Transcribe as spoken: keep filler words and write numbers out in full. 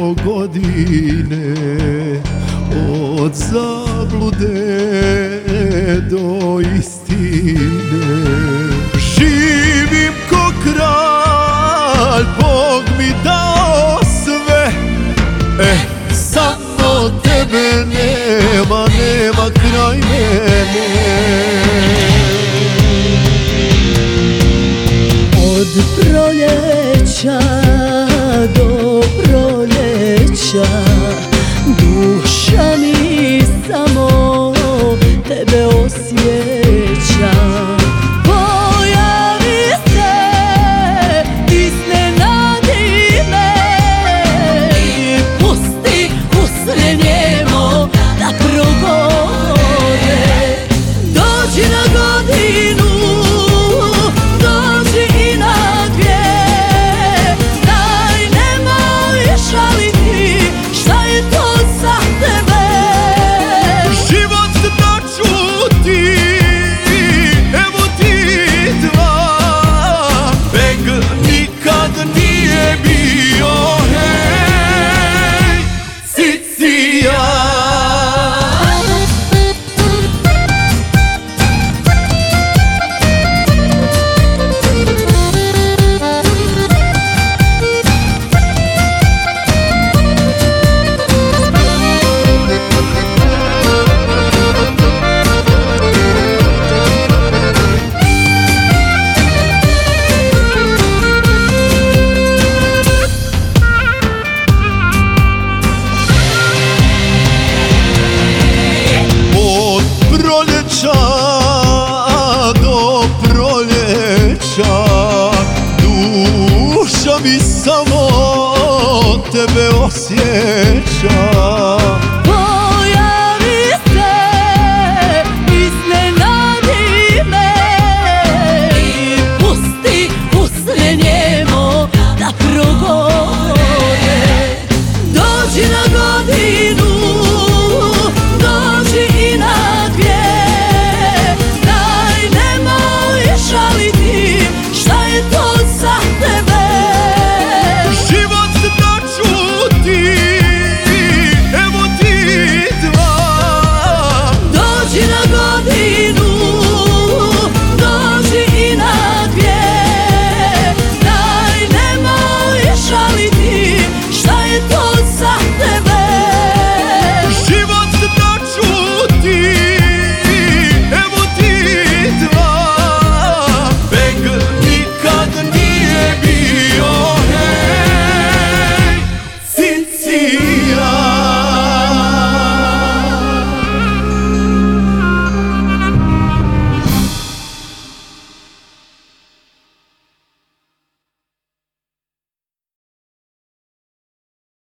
do godine, od zablude do istine. Živim ko kralj, Bog mi dao sve, eh, samo tebe nema, nema kraj mene. Od proljeća do proljeća duša mi samo tebe osjeća. Pojavi se, iznenadi me i pusti usne njemo da progovore. Dođi na godinu, dođi i na dvije, daj nemoj šaliti, šta je to za tebe? Život da čuti, evo ti dva, beg nikad nije bio, hej, Cicija. Do proljeća duša mi samo tebe osjeća.